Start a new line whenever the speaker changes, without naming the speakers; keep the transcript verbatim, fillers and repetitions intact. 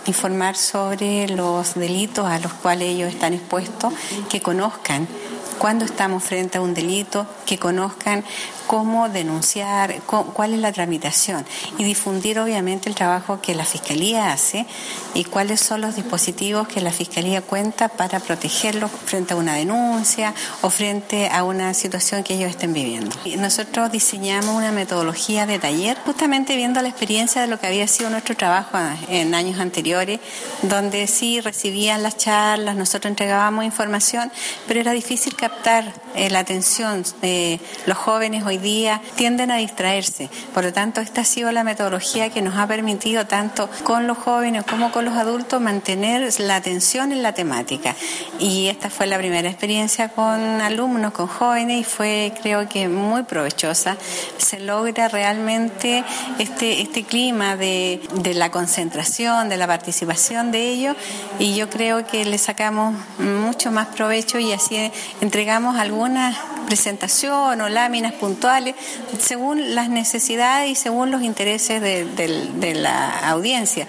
informar sobre los delitos a los cuales ellos están expuestos, que conozcan cuando estamos frente a un delito, que conozcan cómo denunciar, cuál es la tramitación y difundir obviamente el trabajo que la Fiscalía hace y cuáles son los dispositivos que la Fiscalía cuenta para protegerlos frente a una denuncia o frente a una situación que ellos estén viviendo. Nosotros diseñamos una metodología de taller justamente viendo la experiencia de lo que había sido nuestro trabajo en años anteriores, donde sí recibían las charlas, nosotros entregábamos información, pero era difícil captar eh, la atención. Eh, los jóvenes hoy día tienden a distraerse, por lo tanto esta ha sido la metodología que nos ha permitido tanto con los jóvenes como con los adultos mantener la atención en la temática, y esta fue la primera experiencia con alumnos, con jóvenes, y fue creo que muy provechosa. Se logra realmente este, este clima de, de la concentración, de la participación de ellos, y yo creo que le sacamos mucho más provecho y así entregamos algunas presentación o láminas puntuales según las necesidades y según los intereses de, de, de la audiencia.